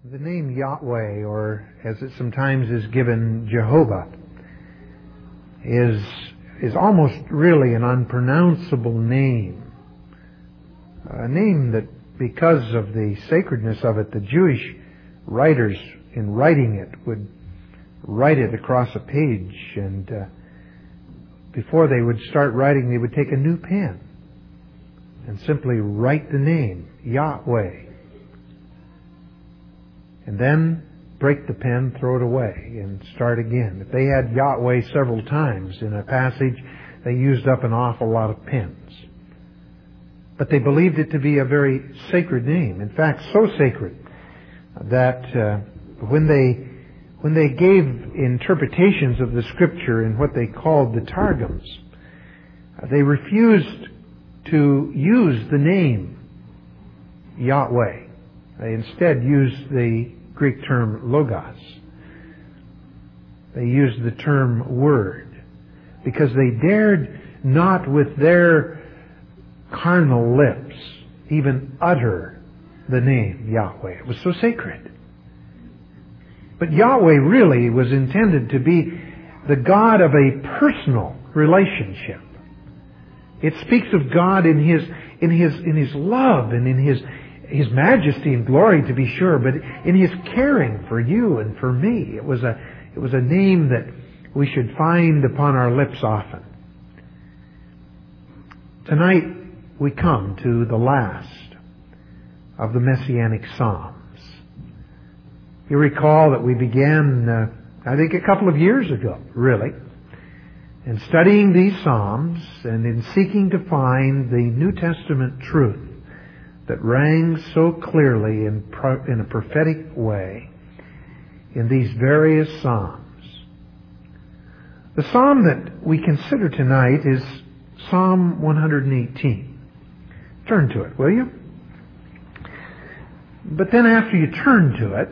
The name Yahweh, or as it sometimes is given, Jehovah, is almost really an unpronounceable name. A name that, because of the sacredness of it, the Jewish writers, in writing it, would write it across a page, and before they would start writing, they would take a new pen and simply write the name, Yahweh. And then break the pen, throw it away, and start again. If they had Yahweh several times in a passage, they used up an awful lot of pens. But they believed it to be a very sacred name. In fact, so sacred that when they gave interpretations of the Scripture in what they called the Targums, they refused to use the name Yahweh. They instead used the Greek term logos. They used the term word because they dared not with their carnal lips even utter the name Yahweh. It was so sacred. But Yahweh really was intended to be the God of a personal relationship. It speaks of God in His love and in His majesty and glory, to be sure, but in His caring for you and for me. It was a name that we should find upon our lips often. Tonight we come to the last of the Messianic Psalms. You recall that we began, I think, a couple of years ago, really, in studying these Psalms and in seeking to find the New Testament truth that rang so clearly in a prophetic way in these various Psalms. The Psalm that we consider tonight is Psalm 118. Turn to it, will you? But then after you turn to it,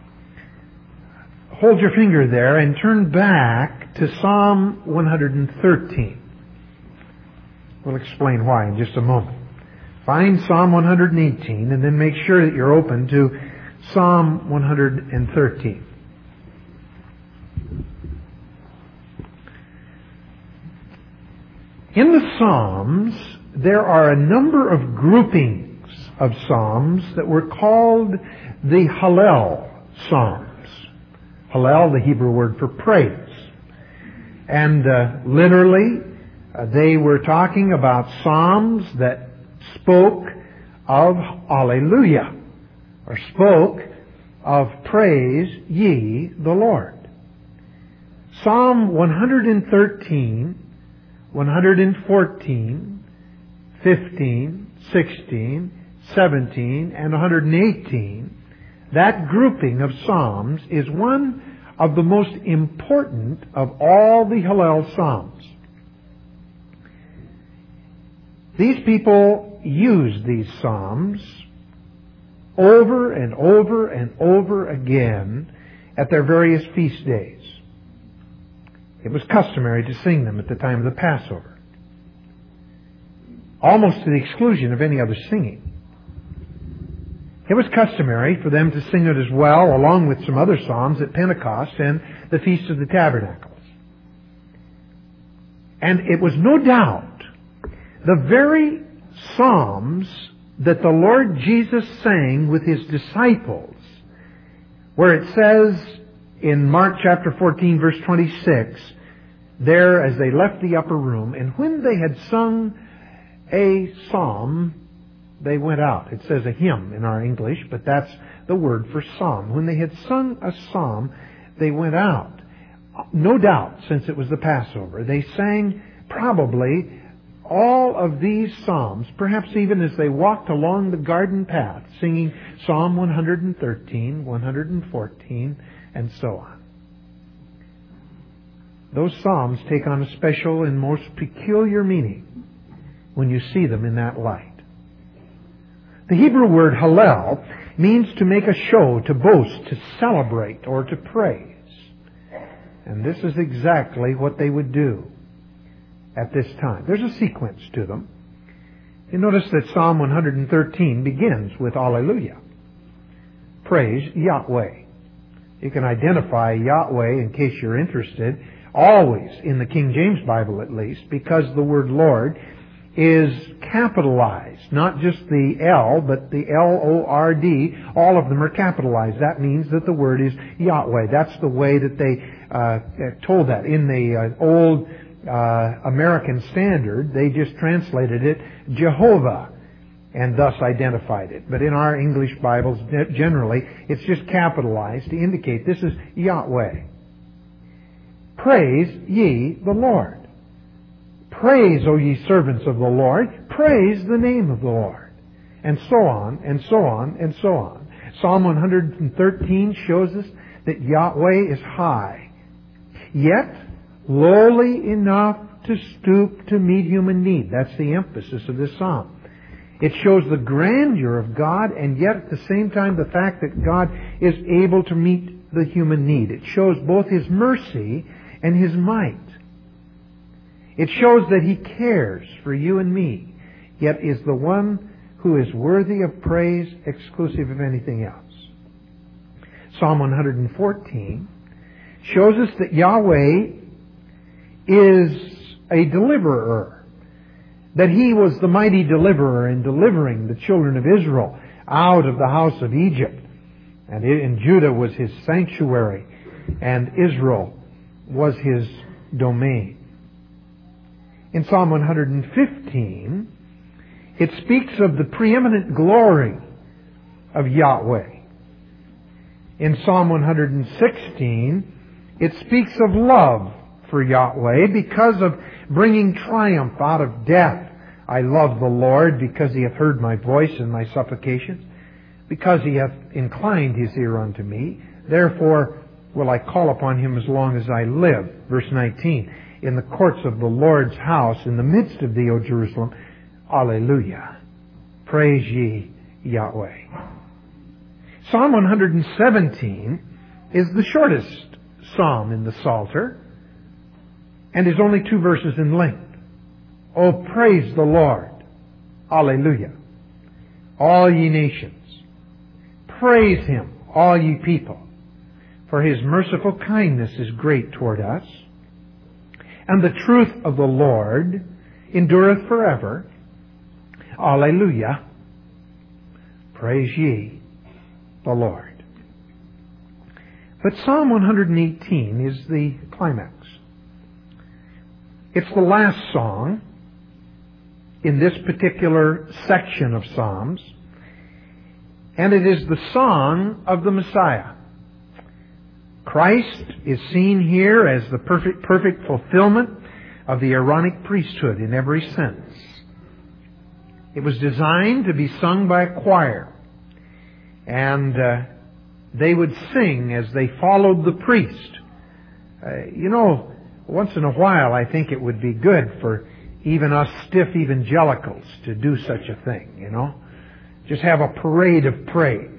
hold your finger there and turn back to Psalm 113. We'll explain why in just a moment. Find Psalm 118 and then make sure that you're open to Psalm 113. In the Psalms, there are a number of groupings of Psalms that were called the Hallel Psalms. Hallel, the Hebrew word for praise. And literally, they were talking about Psalms that spoke of Alleluia, or spoke of praise ye the Lord. Psalm 113, 114, 15, 16, 17, and 118, that grouping of Psalms is one of the most important of all the Hallel Psalms. These people used these Psalms over and over and over again at their various feast days. It was customary to sing them at the time of the Passover, almost to the exclusion of any other singing. It was customary for them to sing it as well, along with some other Psalms, at Pentecost and the Feast of the Tabernacles. And it was no doubt the very Psalms that the Lord Jesus sang with His disciples, where it says in Mark chapter 14, verse 26, there as they left the upper room, and when they had sung a psalm, they went out. It says a hymn in our English, but that's the word for psalm. When they had sung a psalm, they went out. No doubt, since it was the Passover, they sang probably all of these psalms, perhaps even as they walked along the garden path, singing Psalm 113, 114, and so on. Those psalms take on a special and most peculiar meaning when you see them in that light. The Hebrew word Hallel means to make a show, to boast, to celebrate, or to praise. And this is exactly what they would do at this time. There's a sequence to them. You notice that Psalm 113 begins with Alleluia. praise Yahweh. You can identify Yahweh, in case you're interested, always, in the King James Bible at least, because the word Lord is capitalized. Not just the L, but the L-O-R-D. All of them are capitalized. That means that the word is Yahweh. That's the way that they told that. In the old American Standard, they just translated it Jehovah, and thus identified it. But in our English Bibles, generally, it's just capitalized to indicate this is Yahweh. Praise ye the Lord. Praise, O ye servants of the Lord. Praise the name of the Lord. And so on, and so on, and so on. Psalm 113 shows us that Yahweh is high, yet lowly enough to stoop to meet human need. That's the emphasis of this psalm. It shows the grandeur of God, and yet at the same time the fact that God is able to meet the human need. It shows both His mercy and His might. It shows that He cares for you and me, yet is the one who is worthy of praise exclusive of anything else. Psalm 114 shows us that Yahweh is a deliverer, that He was the mighty deliverer in delivering the children of Israel out of the house of Egypt. And Judah was His sanctuary, and Israel was His domain. In Psalm 115, it speaks of the preeminent glory of Yahweh. In Psalm 116, it speaks of love for Yahweh because of bringing triumph out of death. I love the Lord because He hath heard my voice and my supplications, because He hath inclined His ear unto me. Therefore will I call upon Him as long as I live. Verse 19, in the courts of the Lord's house, in the midst of thee, O Jerusalem, Alleluia. Praise ye Yahweh. Psalm 117 is the shortest psalm in the Psalter, and is only 2 verses in length. Oh, praise the Lord. Alleluia. All ye nations. Praise Him, all ye people. For His merciful kindness is great toward us. And the truth of the Lord endureth forever. Alleluia. Praise ye the Lord. But Psalm 118 is the climax. It's the last song in this particular section of Psalms, and it is the song of the Messiah. Christ is seen here as the perfect fulfillment of the Aaronic priesthood in every sense. It was designed to be sung by a choir, and they would sing as they followed the priest. Once in a while, I think it would be good for even us stiff evangelicals to do such a thing, Just have a parade of praise.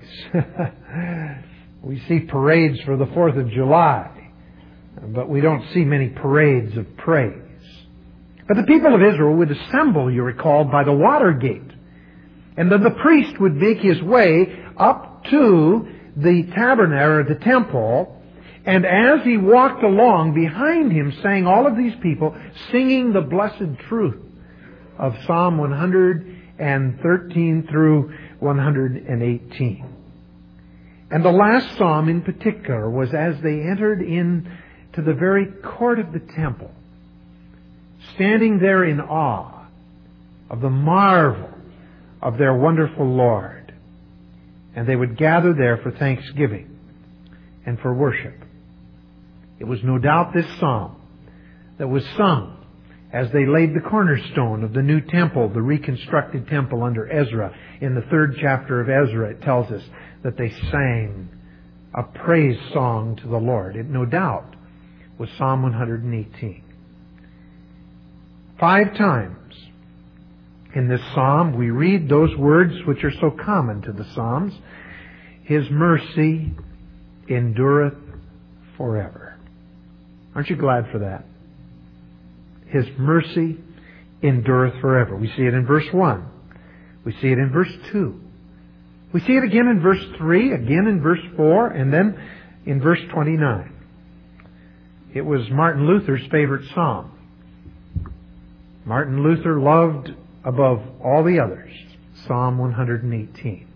We see parades for the 4th of July, but we don't see many parades of praise. But the people of Israel would assemble, you recall, by the water gate. And then the priest would make his way up to the tabernacle or the temple, and as he walked along, behind him sang all of these people singing the blessed truth of Psalm 113 through 118. And the last psalm in particular was as they entered into the very court of the temple, standing there in awe of the marvel of their wonderful Lord. And they would gather there for thanksgiving and for worship. It was no doubt this psalm that was sung as they laid the cornerstone of the new temple, the reconstructed temple under Ezra. In the 3rd chapter of Ezra, it tells us that they sang a praise song to the Lord. It no doubt was Psalm 118. 5 times in this psalm we read those words which are so common to the Psalms. His mercy endureth forever. Aren't you glad for that? His mercy endureth forever. We see it in verse 1. We see it in verse 2. We see it again in verse 3, again in verse 4, and then in verse 29. It was Martin Luther's favorite psalm. Martin Luther loved above all the others Psalm 118.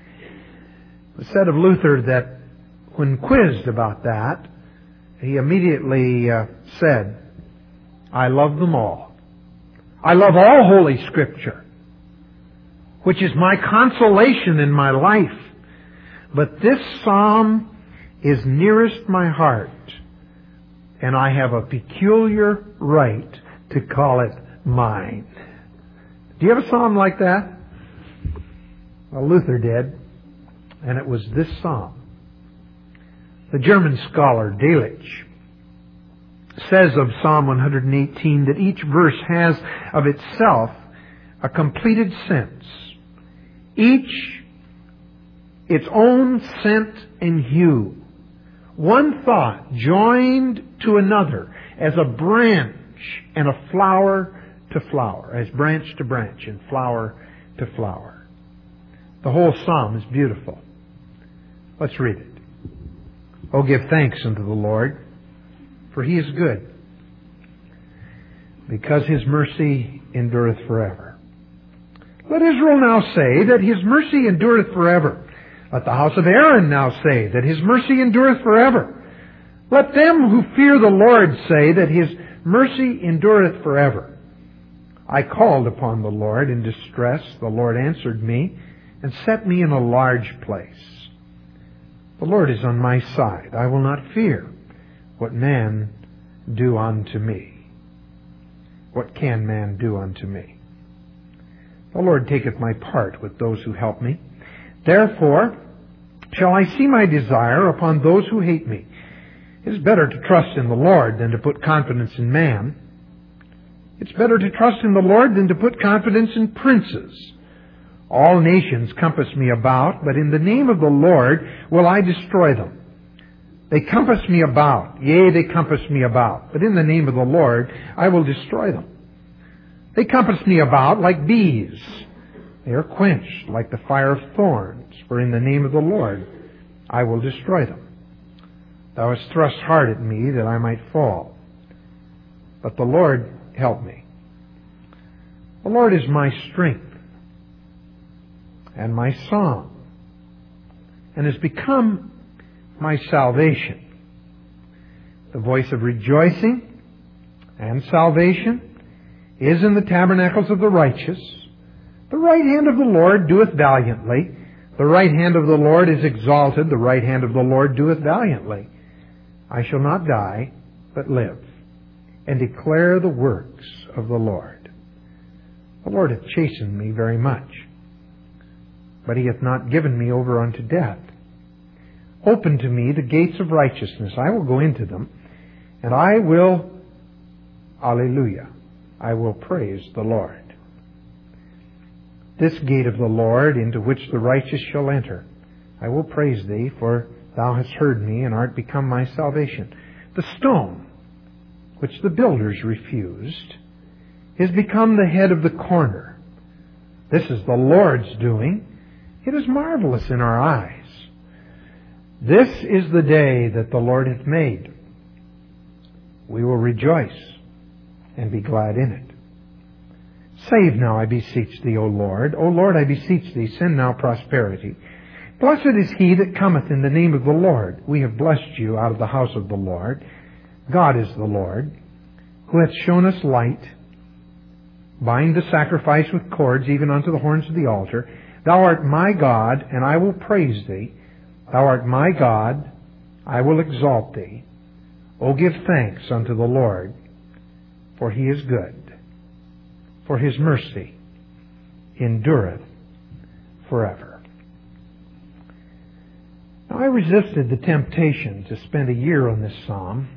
It was said of Luther that when quizzed about that, he immediately said, I love them all. I love all Holy Scripture, which is my consolation in my life. But this psalm is nearest my heart, and I have a peculiar right to call it mine. Do you have a psalm like that? Well, Luther did, and it was this psalm. The German scholar Delitzsch says of Psalm 118 that each verse has of itself a completed sense, each its own scent and hue, one thought joined to another as a branch and a flower to flower, as branch to branch and flower to flower. The whole psalm is beautiful. Let's read it. Oh, give thanks unto the Lord, for He is good, because His mercy endureth forever. Let Israel now say that His mercy endureth forever. Let the house of Aaron now say that His mercy endureth forever. Let them who fear the Lord say that His mercy endureth forever. I called upon the Lord in distress. The Lord answered me and set me in a large place. The Lord is on my side. I will not fear what man do unto me. What can man do unto me? The Lord taketh my part with those who help me. Therefore shall I see my desire upon those who hate me. It is better to trust in the Lord than to put confidence in man. It's better to trust in the Lord than to put confidence in princes. All nations compass me about, but in the name of the Lord will I destroy them. They compass me about, yea, they compass me about, but in the name of the Lord I will destroy them. They compass me about like bees. They are quenched like the fire of thorns, for in the name of the Lord I will destroy them. Thou hast thrust hard at me that I might fall, but the Lord help me. The Lord is my strength and my song, and has become my salvation. The voice of rejoicing and salvation is in the tabernacles of the righteous. The right hand of the Lord doeth valiantly. The right hand of the Lord is exalted. The right hand of the Lord doeth valiantly. I shall not die, but live, and declare the works of the Lord. The Lord hath chastened me very much, but He hath not given me over unto death. Open to me the gates of righteousness. I will go into them, and I will, alleluia, I will praise the Lord. This gate of the Lord, into which the righteous shall enter, I will praise Thee, for Thou hast heard me, and art become my salvation. The stone, which the builders refused, is become the head of the corner. This is the Lord's doing. It is marvelous in our eyes. This is the day that the Lord hath made. We will rejoice and be glad in it. Save now, I beseech Thee, O Lord. O Lord, I beseech Thee, send now prosperity. Blessed is he that cometh in the name of the Lord. We have blessed you out of the house of the Lord. God is the Lord, who hath shown us light. Bind the sacrifice with cords, even unto the horns of the altar. Thou art my God, and I will praise Thee. Thou art my God, I will exalt Thee. O give thanks unto the Lord, for He is good, for His mercy endureth forever. Now, I resisted the temptation to spend a year on this psalm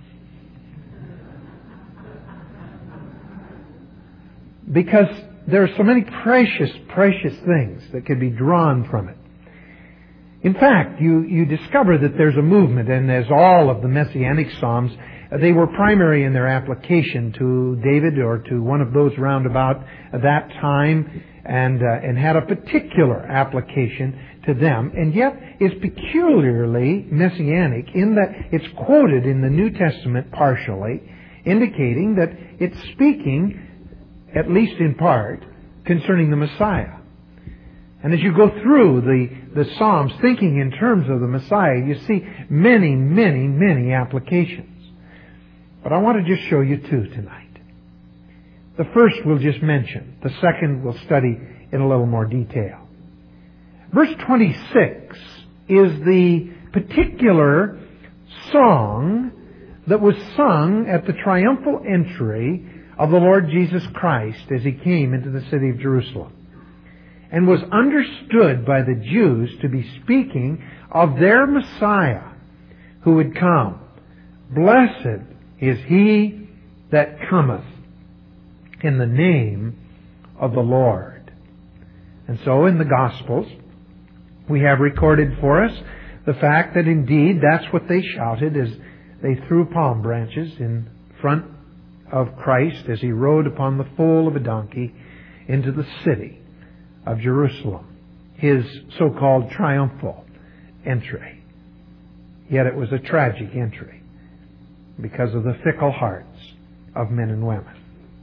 because there are so many precious, precious things that could be drawn from it. In fact, you discover that there's a movement, and as all of the Messianic Psalms, they were primary in their application to David or to one of those round about that time, and had a particular application to them, and yet is peculiarly messianic in that it's quoted in the New Testament partially, indicating that it's speaking, at least in part, concerning the Messiah. And as you go through the Psalms, thinking in terms of the Messiah, you see many, many, many applications. But I want to just show you two tonight. The first we'll just mention. The second we'll study in a little more detail. Verse 26 is the particular song that was sung at the triumphal entry of the Lord Jesus Christ as He came into the city of Jerusalem, and was understood by the Jews to be speaking of their Messiah who would come. Blessed is He that cometh in the name of the Lord. And so in the Gospels, we have recorded for us the fact that indeed that's what they shouted as they threw palm branches in front of Christ as He rode upon the foal of a donkey into the city of Jerusalem, His so-called triumphal entry. Yet it was a tragic entry because of the fickle hearts of men and women.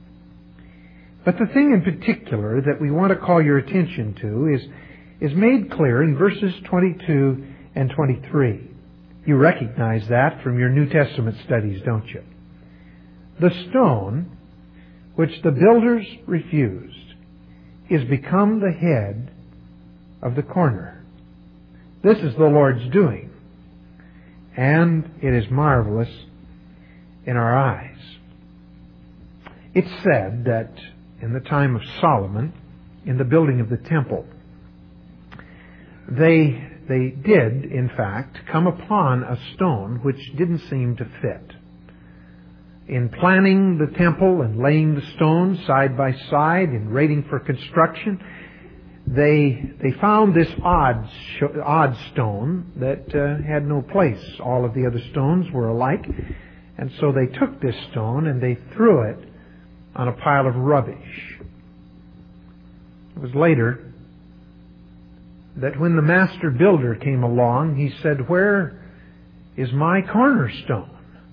But the thing in particular that we want to call your attention to is made clear in verses 22 and 23. You recognize that from your New Testament studies, don't you? The stone which the builders refused is become the head of the corner. This is the Lord's doing, and it is marvelous in our eyes. It's said that in the time of Solomon, in the building of the temple, they did, in fact, come upon a stone which didn't seem to fit. In planning the temple and laying the stones side by side and waiting for construction, they found this odd stone that had no place. All of the other stones were alike. And so they took this stone and they threw it on a pile of rubbish. It was later that when the master builder came along, he said, "Where is my cornerstone?"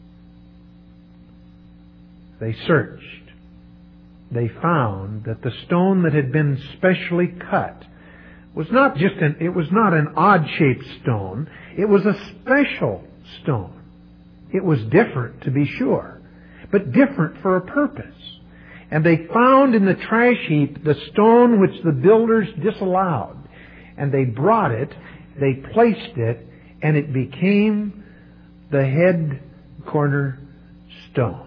They searched. They found that the stone that had been specially cut was not an odd-shaped stone. It was a special stone. It was different, to be sure, but different for a purpose. And they found in the trash heap the stone which the builders disallowed. And they brought it, they placed it, and it became the head corner stone.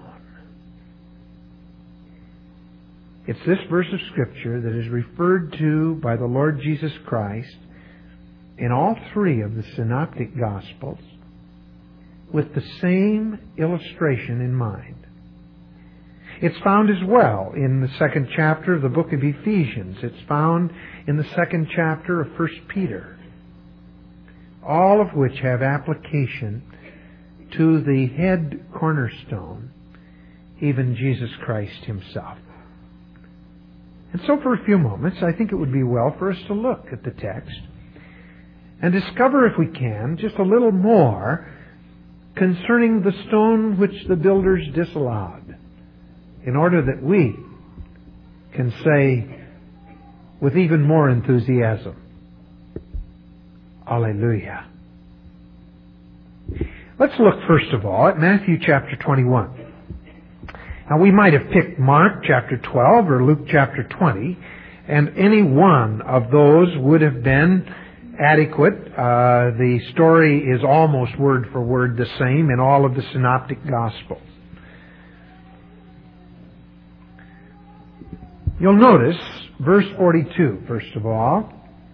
It's this verse of Scripture that is referred to by the Lord Jesus Christ in all three of the Synoptic Gospels with the same illustration in mind. It's found as well in the second chapter of the book of Ephesians. It's found in the second chapter of 1 Peter. All of which have application to the head cornerstone, even Jesus Christ Himself. And so for a few moments, I think it would be well for us to look at the text and discover, if we can, just a little more concerning the stone which the builders disallowed, in order that we can say with even more enthusiasm, Alleluia. Let's look first of all at Matthew chapter 21. Now we might have picked Mark chapter 12 or Luke chapter 20, and any one of those would have been adequate. The story is almost word for word the same in all of the Synoptic Gospels. You'll notice verse 42, first of all.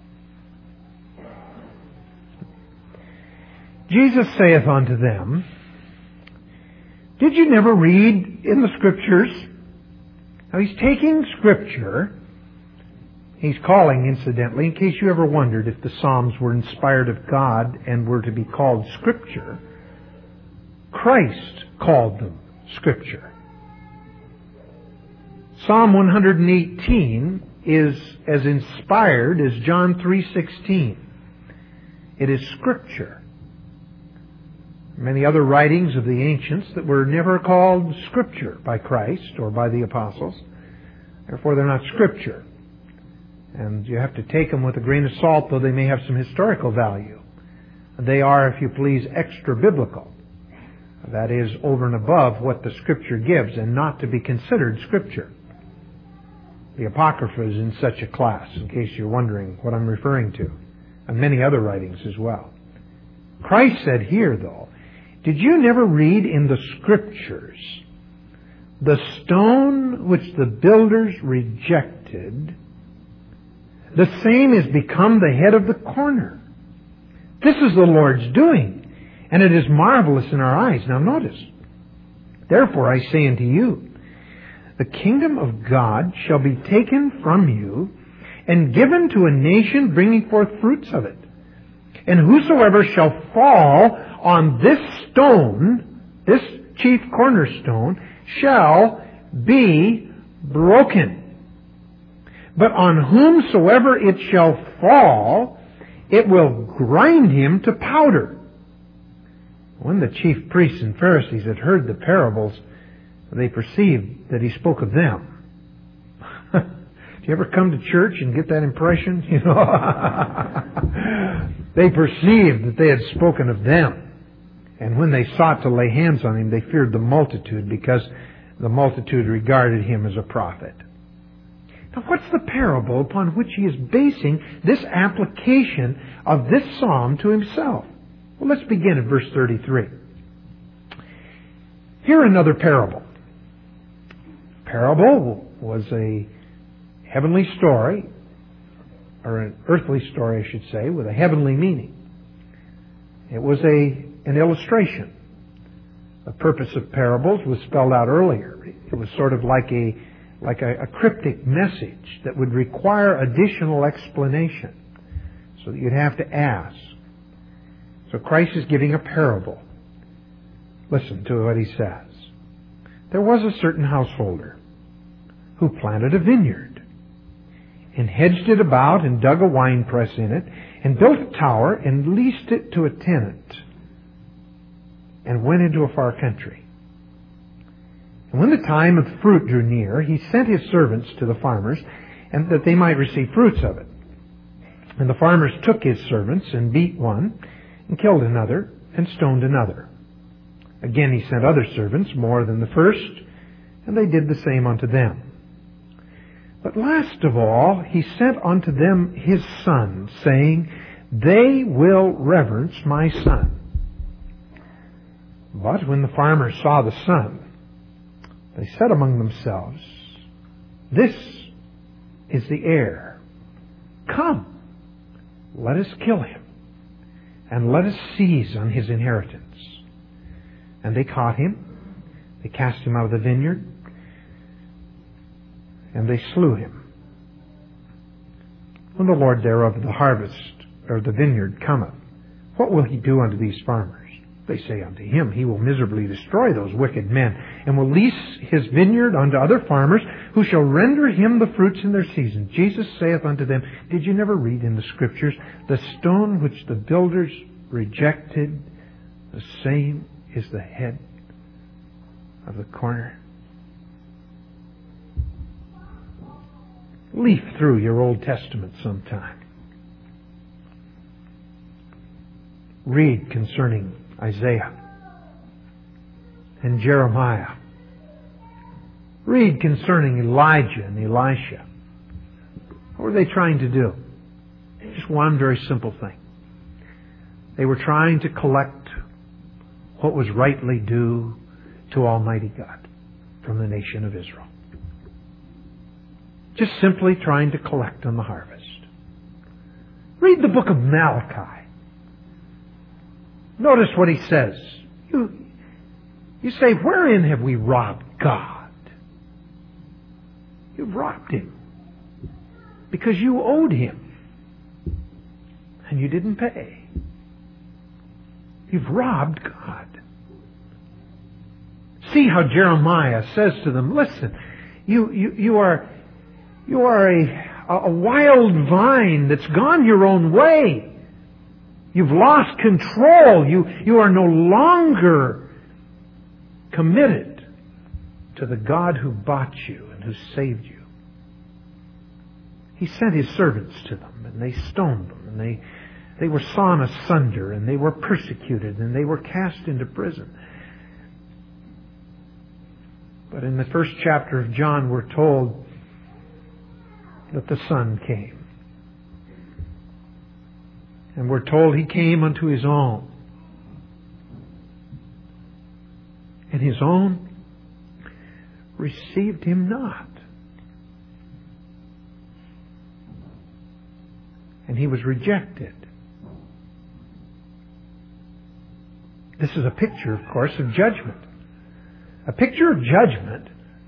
Jesus saith unto them, "Did you never read in the Scriptures?" Now He's taking Scripture He's calling, incidentally, in case you ever wondered if the Psalms were inspired of God and were to be called Scripture, Christ called them Scripture. Psalm 118 is as inspired as John 3:16. It is Scripture. Many other writings of the ancients that were never called Scripture by Christ or by the apostles. Therefore, they're not Scripture. And you have to take them with a grain of salt, though they may have some historical value. They are, if you please, extra-biblical. That is, over and above what the Scripture gives, and not to be considered Scripture. The Apocrypha is in such a class, in case you're wondering what I'm referring to, and many other writings as well. Christ said here, though, did you never read in the Scriptures, the stone which the builders rejected, the same is become the head of the corner? This is the Lord's doing, and it is marvelous in our eyes. Now notice, therefore I say unto you, the kingdom of God shall be taken from you and given to a nation bringing forth fruits of it. And whosoever shall fall on this stone, this chief cornerstone, shall be broken. But on whomsoever it shall fall, it will grind him to powder. When the chief priests and Pharisees had heard the parables, they perceived that he spoke of them. Do you ever come to church and get that impression? You know, they perceived that they had spoken of them. And when they sought to lay hands on him, they feared the multitude, because the multitude regarded him as a prophet. Now, what's the parable upon which he is basing this application of this psalm to himself? Well, let's begin at verse 33. Here another parable. Parable was a heavenly story, or an earthly story, I should say, with a heavenly meaning. It was an illustration. The purpose of parables was spelled out earlier. It was sort of like a cryptic message that would require additional explanation, so that you'd have to ask. So Christ is giving a parable. Listen to what he says. There was a certain householder who planted a vineyard and hedged it about and dug a winepress in it and built a tower and leased it to a tenant and went into a far country. And when the time of the fruit drew near, he sent his servants to the farmers, and that they might receive fruits of it. And the farmers took his servants and beat one and killed another and stoned another. Again he sent other servants, more than the first, and they did the same unto them. But last of all he sent unto them his son, saying, They will reverence my son. But when the farmers saw the son, they said among themselves, This is the heir. Come, let us kill him, and let us seize on his inheritance. And they caught him, they cast him out of the vineyard, and they slew him. When the Lord thereof the harvest, or the vineyard, cometh, what will he do unto these farmers? They say unto him, He will miserably destroy those wicked men, and will lease his vineyard unto other farmers, who shall render him the fruits in their season. Jesus saith unto them, Did you never read in the Scriptures, the stone which the builders rejected, the same is the head of the corner? Leaf through your Old Testament sometime. Read concerning Isaiah and Jeremiah. Read concerning Elijah and Elisha. What were they trying to do? Just one very simple thing. They were trying to collect what was rightly due to Almighty God from the nation of Israel. Just simply trying to collect on the harvest. Read the book of Malachi. Notice what he says. You say, wherein have we robbed God? You've robbed Him. because you owed Him and you didn't pay. You've robbed God. See how Jeremiah says to them, listen, you are a wild vine that's gone your own way. You've lost control. You are no longer committed to the God who bought you and who saved you. He sent His servants to them, and they stoned them, and they were sawn asunder, and they were persecuted, and they were cast into prison. But in the first chapter of John, we're told that the Son came. And we're told He came unto His own. And His own received Him not. And He was rejected. This is a picture, of course, of judgment. A picture of judgment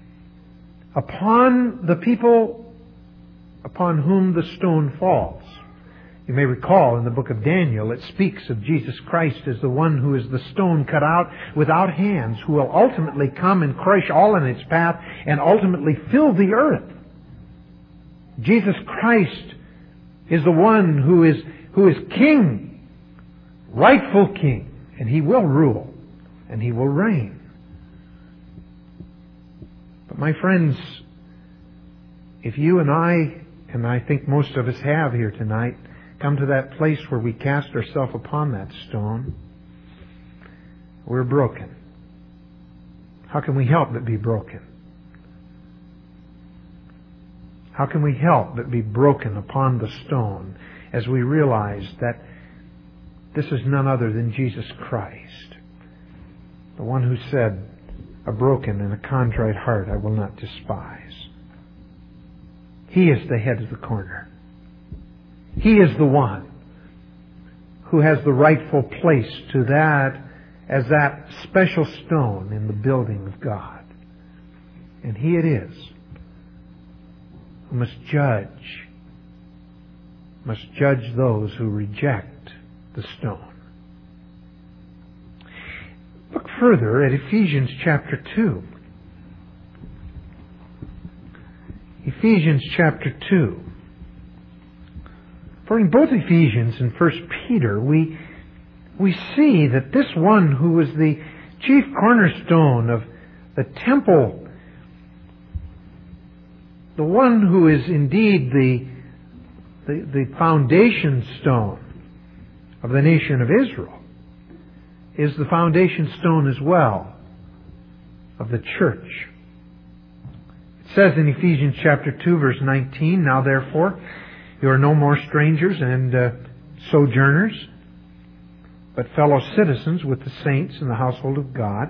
upon the people upon whom the stone falls. You may recall in the book of Daniel, it speaks of Jesus Christ as the one who is the stone cut out without hands, who will ultimately come and crush all in its path and ultimately fill the earth. Jesus Christ is the one who is king, rightful king, and He will rule and He will reign. But my friends, if you and I think most of us have here tonight, come to that place where we cast ourselves upon that stone, we're broken. How can we help but be broken? How can we help but be broken upon the stone as we realize that this is none other than Jesus Christ, the one who said, a broken and a contrite heart I will not despise. He is the head of the corner. He is the one who has the rightful place to that as that special stone in the building of God. And He it is who must judge those who reject the stone. Look further at Ephesians chapter 2. Ephesians chapter 2. For in both Ephesians and 1 Peter, we see that this one who was the chief cornerstone of the temple, the one who is indeed the foundation stone of the nation of Israel, is the foundation stone as well of the church. It says in Ephesians chapter 2, verse 19, now therefore, you are no more strangers and sojourners, but fellow citizens with the saints in the household of God,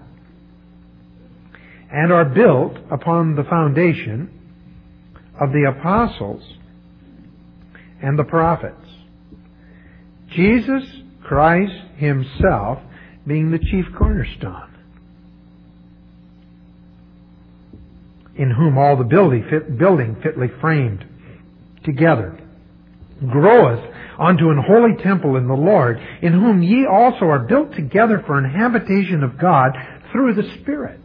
and are built upon the foundation of the apostles and the prophets, Jesus Christ Himself being the chief cornerstone, in whom all the building fitly framed together groweth unto an holy temple in the Lord, in whom ye also are built together for an habitation of God through the Spirit.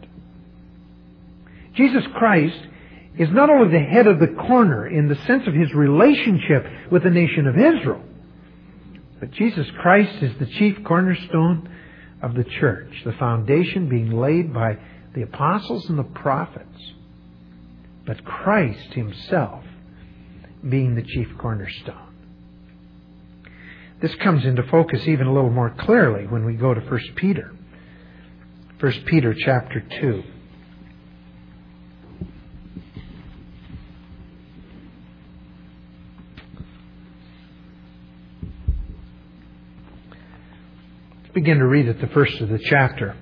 Jesus Christ is not only the head of the corner in the sense of His relationship with the nation of Israel, but Jesus Christ is the chief cornerstone of the church, the foundation being laid by the apostles and the prophets, but Christ Himself being the chief cornerstone. This comes into focus even a little more clearly when we go to 1 Peter. 1 Peter chapter 2. Let's begin to read at the first of the chapter.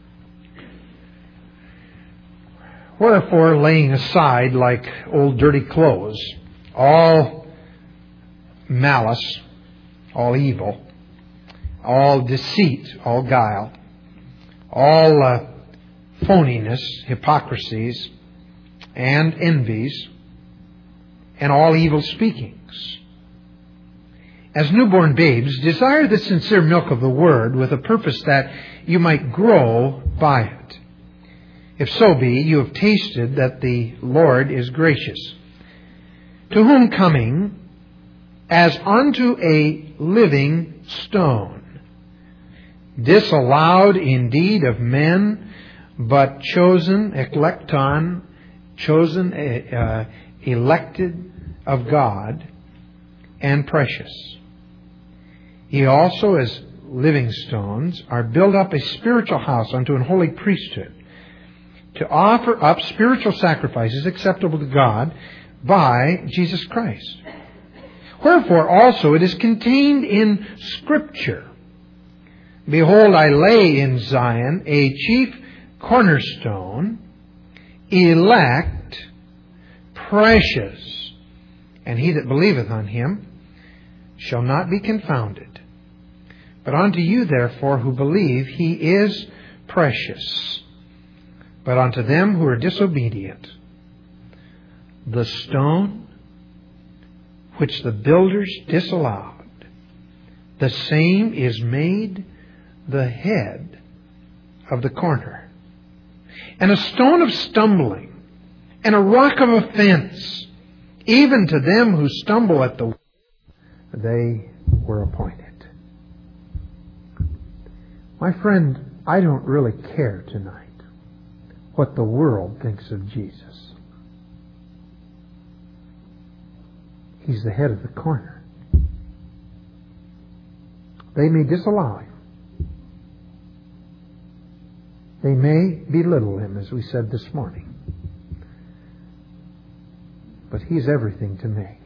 Wherefore, laying aside, like old dirty clothes, all malice, all evil, all deceit, all guile, all phoniness, hypocrisies, and envies, and all evil speakings. As newborn babes, desire the sincere milk of the Word with a purpose that you might grow by it. If so be, you have tasted that the Lord is gracious, to whom coming as unto a living stone, disallowed indeed of men, but chosen, eklekton, chosen, elected of God, and precious. Ye also, as living stones, are built up a spiritual house unto an holy priesthood, to offer up spiritual sacrifices acceptable to God by Jesus Christ. Wherefore also it is contained in Scripture, Behold, I lay in Zion a chief cornerstone, elect, precious, and he that believeth on him shall not be confounded. But unto you, therefore, who believe, he is precious. But unto them who are disobedient, the stone which the builders disallowed, the same is made the head of the corner, and a stone of stumbling, and a rock of offense, even to them who stumble at the way they were appointed. My friend, I don't really care tonight what the world thinks of Jesus. He's the head of the corner. They may disallow him. They may belittle him, as we said this morning. But he's everything to me.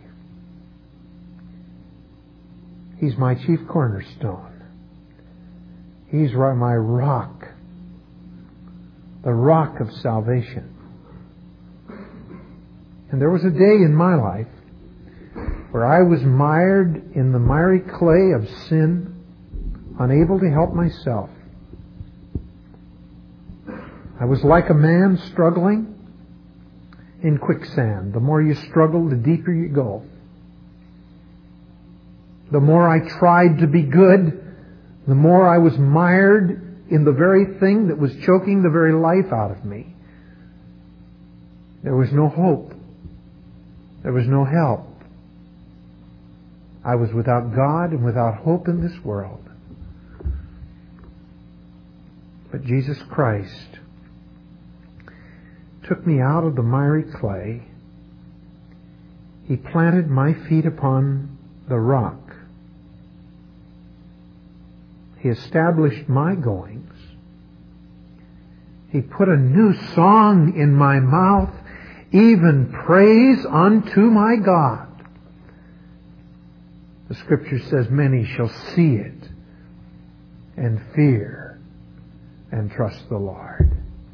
He's my chief cornerstone. He's my rock. The rock of salvation. And there was a day in my life where I was mired in the miry clay of sin, unable to help myself. I was like a man struggling in quicksand. The more you struggle, the deeper you go. The more I tried to be good, the more I was mired in the very thing that was choking the very life out of me. There was no hope. There was no help. I was without God and without hope in this world. But Jesus Christ took me out of the miry clay. He planted my feet upon the rock. He established my goings. He put a new song in my mouth, even praise unto my God. The Scripture says, many shall see it and fear and trust the Lord.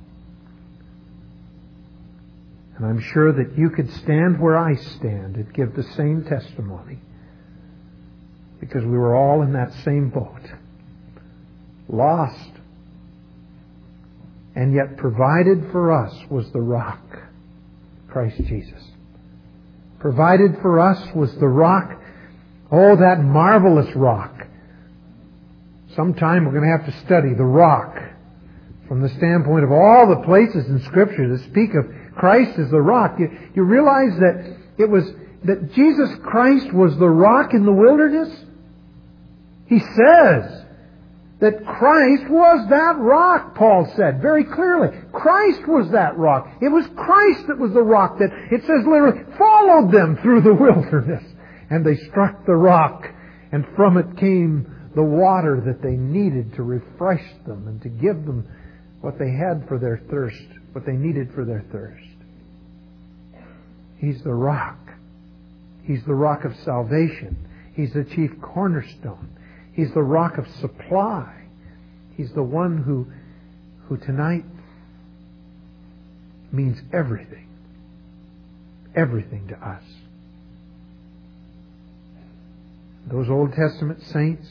And I'm sure that you could stand where I stand and give the same testimony, because we were all in that same boat. Lost. And yet provided for us was the rock, Christ Jesus. Provided for us was the rock, oh, that marvelous rock. Sometime we're going to have to study the rock from the standpoint of all the places in Scripture that speak of Christ as the rock. You realize that Jesus Christ was the rock in the wilderness? He says that Christ was that rock, Paul said very clearly. Christ was that rock. It was Christ that was the rock that, it says literally, followed them through the wilderness. And they struck the rock, and from it came the water that they needed to refresh them and to give them what they had for their thirst, what they needed for their thirst. He's the rock. He's the rock of salvation. He's the chief cornerstone. He's the rock of supply. He's the one who tonight means everything. Everything to us. Those Old Testament saints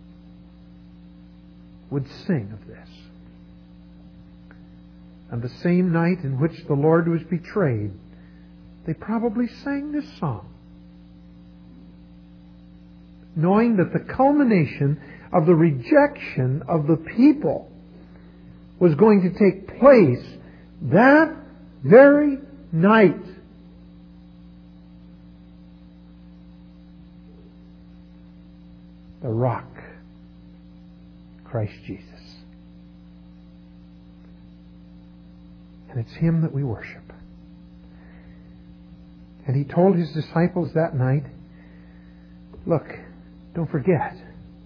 would sing of this. And the same night in which the Lord was betrayed, they probably sang this song, knowing that the culmination of the rejection of the people was going to take place that very night. The rock, Christ Jesus. And it's Him that we worship. And He told His disciples that night, look, don't forget.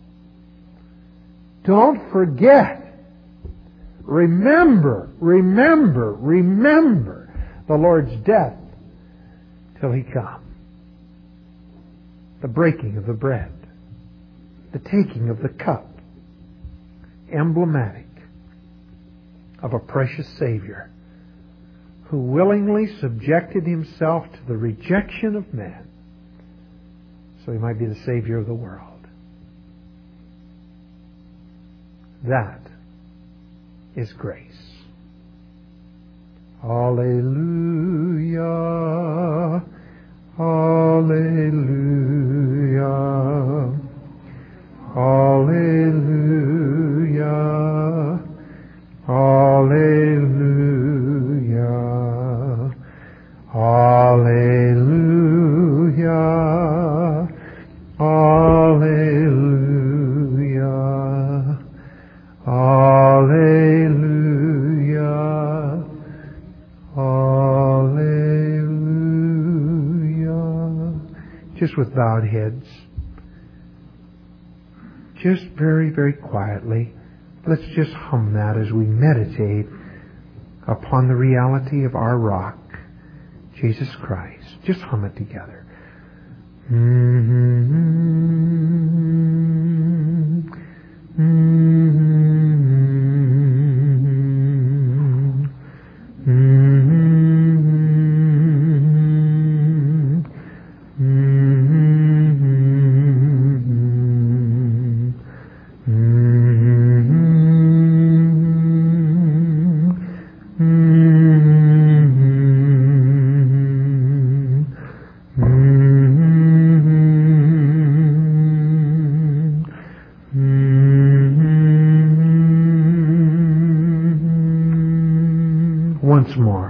Don't forget. Remember the Lord's death till He come. The breaking of the bread. The taking of the cup. Emblematic of a precious Savior who willingly subjected Himself to the rejection of men so He might be the Savior of the world. That is grace. Alleluia, alleluia, alleluia, alleluia, alleluia, alleluia, alleluia, alleluia. Just with bowed heads. Just very, very quietly, let's just hum that as we meditate upon the reality of our rock, Jesus Christ. Just hum it together. Once more.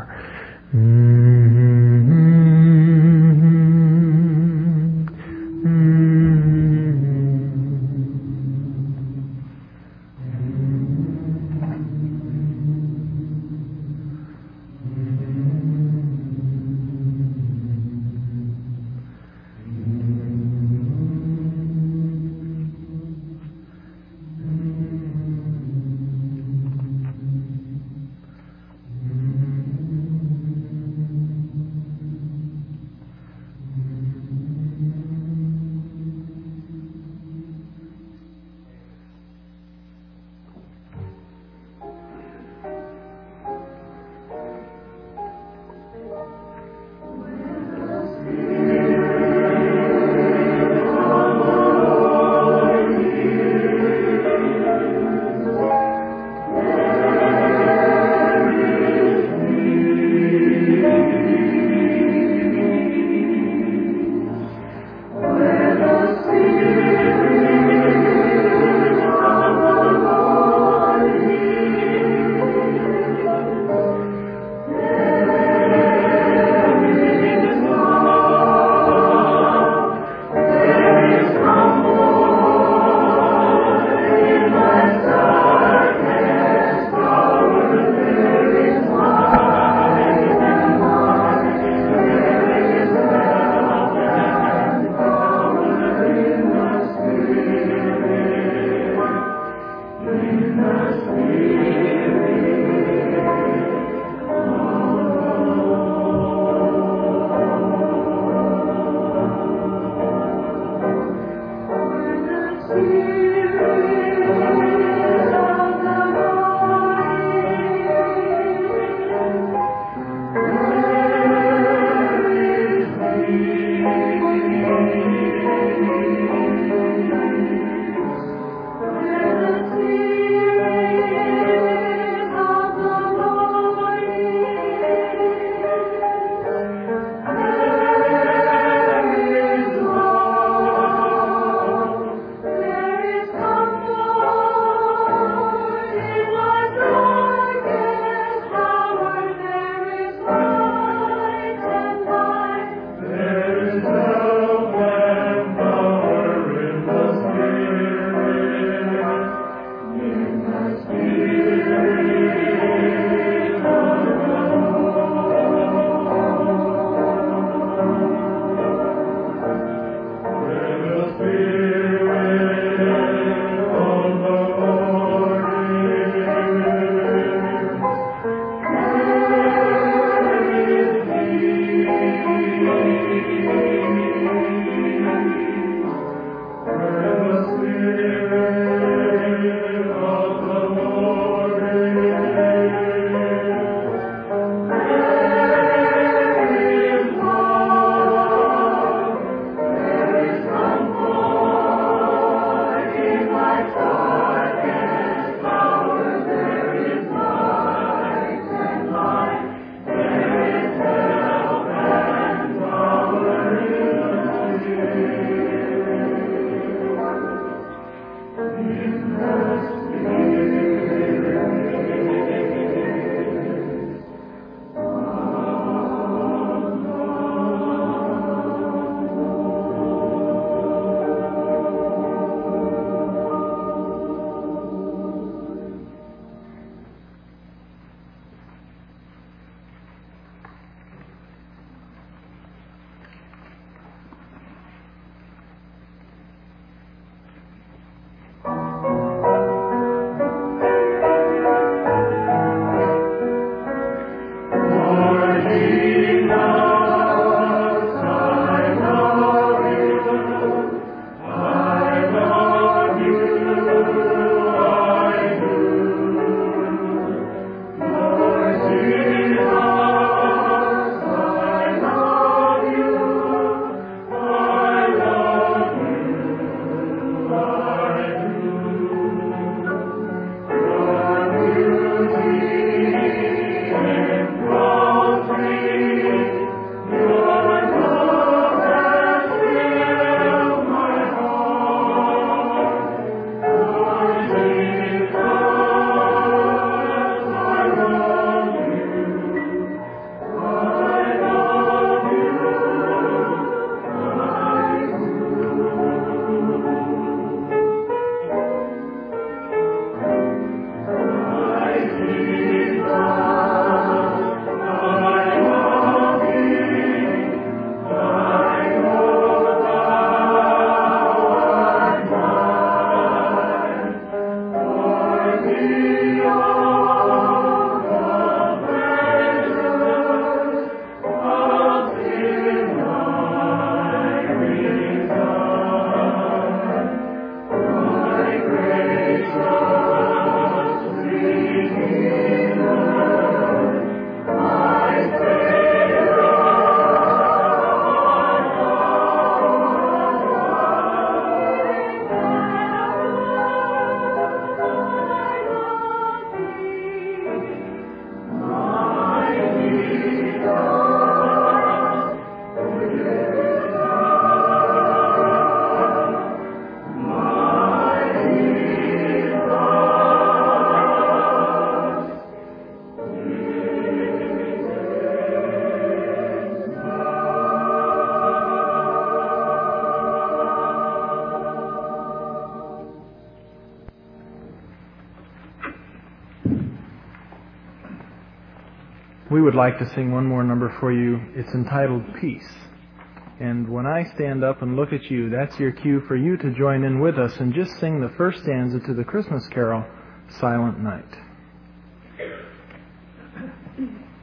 We would like to sing one more number for you. It's entitled Peace. And when I stand up and look at you, that's your cue for you to join in with us and just sing the first stanza to the Christmas carol, Silent Night.